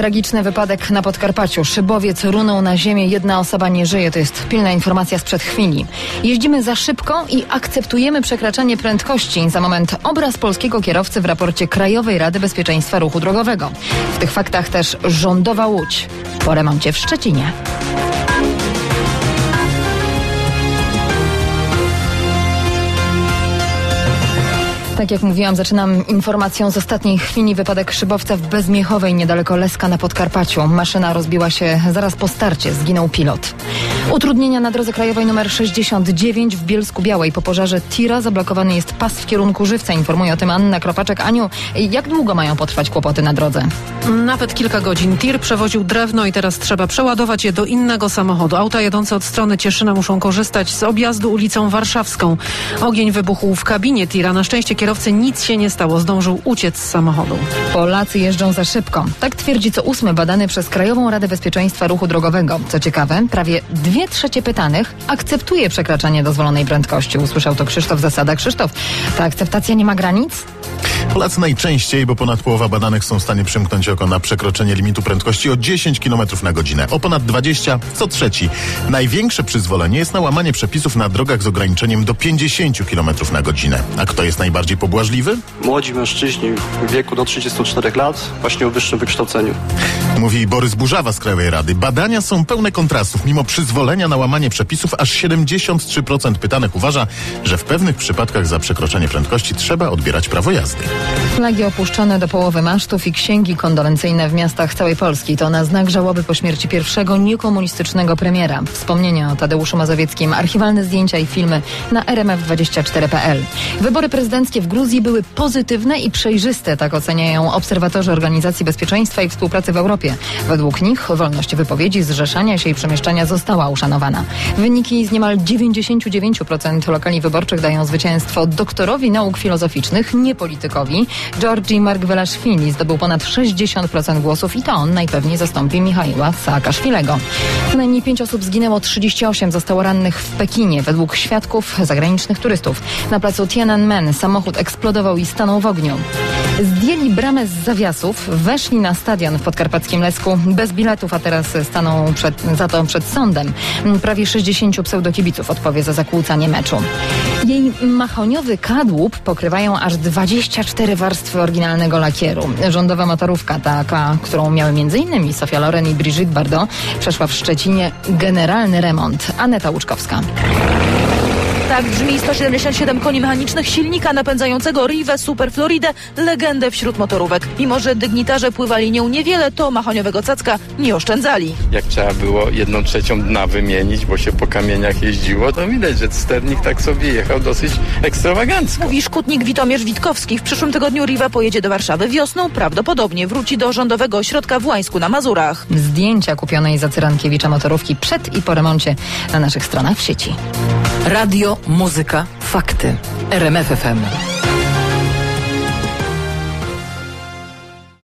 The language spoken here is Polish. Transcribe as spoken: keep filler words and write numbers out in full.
Tragiczny wypadek na Podkarpaciu. Szybowiec runął na ziemię, jedna osoba nie żyje. To jest pilna informacja sprzed chwili. Jeździmy za szybko i akceptujemy przekraczanie prędkości. Za moment obraz polskiego kierowcy w raporcie Krajowej Rady Bezpieczeństwa Ruchu Drogowego. W tych faktach też rządowa Łódź po remoncie w Szczecinie. Tak jak mówiłam, zaczynam informacją z ostatniej chwili. Wypadek szybowca w Bezmiechowej, niedaleko Leska na Podkarpaciu. Maszyna rozbiła się zaraz po starcie. Zginął pilot. Utrudnienia na drodze krajowej nr sześćdziesiąt dziewięć w Bielsku-Białej. Po pożarze tira zablokowany jest pas w kierunku Żywca. Informuje o tym Anna Kropaczek. Aniu, jak długo mają potrwać kłopoty na drodze? Nawet kilka godzin. Tir przewoził drewno i teraz trzeba przeładować je do innego samochodu. Auta jadące od strony Cieszyna muszą korzystać z objazdu ulicą Warszawską. Ogień wybuchł w kabinie tira. Na szczęście kierowcy nic się nie stało. Zdążył uciec z samochodu. Polacy jeżdżą za szybko. Tak twierdzi co ósmy badany przez Krajową Radę Bezpieczeństwa Ruchu Drogowego. Co ciekawe, prawie dwie trzecie pytanych akceptuje przekraczanie dozwolonej prędkości. Usłyszał to Krzysztof Zasada. Krzysztof, ta akceptacja nie ma granic? Polacy najczęściej, bo ponad połowa badanych są w stanie przymknąć oko na przekroczenie limitu prędkości o dziesięć kilometrów na godzinę. O ponad dwadzieścia co trzeci. Największe przyzwolenie jest na łamanie przepisów na drogach z ograniczeniem do pięćdziesiąt kilometrów na godzinę. A kto jest najbardziej pobłażliwy? Młodzi mężczyźni w wieku do trzydziestu czterech lat, właśnie o wyższym wykształceniu. Mówi Borys Burzawa z Krajowej Rady. Badania są pełne kontrastów. Mimo przyzwolenia na łamanie przepisów aż siedemdziesiąt trzy procent pytanych uważa, że w pewnych przypadkach za przekroczenie prędkości trzeba odbierać prawo jazdy. Flagi opuszczone do połowy masztów i księgi kondolencyjne w miastach całej Polski to na znak żałoby po śmierci pierwszego niekomunistycznego premiera. Wspomnienia o Tadeuszu Mazowieckim, archiwalne zdjęcia i filmy na r m f dwadzieścia cztery kropka p l. Wybory prezydenckie w Gruzji były pozytywne i przejrzyste, tak oceniają obserwatorzy Organizacji Bezpieczeństwa i Współpracy w Europie. Według nich wolność wypowiedzi, zrzeszania się i przemieszczania została uszanowana. Wyniki z niemal dziewięćdziesiąt dziewięć procent lokali wyborczych dają zwycięstwo doktorowi nauk filozoficznych, nie politykowi. Georgi Margvelashvili zdobył ponad sześćdziesiąt procent głosów i to on najpewniej zastąpi Michaiła Saakaszwilego. Co najmniej pięć osób zginęło, trzydzieści osiem zostało rannych w Pekinie. Według świadków zagranicznych turystów na placu Tiananmen samochód eksplodował i stanął w ogniu. Zdjęli bramę z zawiasów, weszli na stadion w podkarpackim Lesku bez biletów, a teraz staną przed, za to przed sądem. Prawie sześćdziesięciu pseudokibiców odpowie za zakłócanie meczu. Jej mahoniowy kadłub pokrywają aż dwadzieścia cztery warstwy oryginalnego lakieru. Rządowa motorówka, taka, którą miały między innymi Sofia Loren i Brigitte Bardot, przeszła w Szczecinie generalny remont. Aneta Łuczkowska. Tak brzmi sto siedemdziesiąt siedem koni mechanicznych silnika napędzającego Rive Super Floridę, legendę wśród motorówek. Mimo że dygnitarze pływali nią niewiele, to mahoniowego cacka nie oszczędzali. Jak trzeba było jedną trzecią dna wymienić, bo się po kamieniach jeździło, to widać, że sternik tak sobie jechał dosyć ekstrawagancko. Mówi szkutnik Witomierz Witkowski. W przyszłym tygodniu Riva pojedzie do Warszawy. Wiosną prawdopodobnie wróci do rządowego ośrodka w Łańsku na Mazurach. Zdjęcia kupionej za Cyrankiewicza motorówki przed i po remoncie na naszych stronach w sieci. Radio, muzyka, fakty. R M F F M.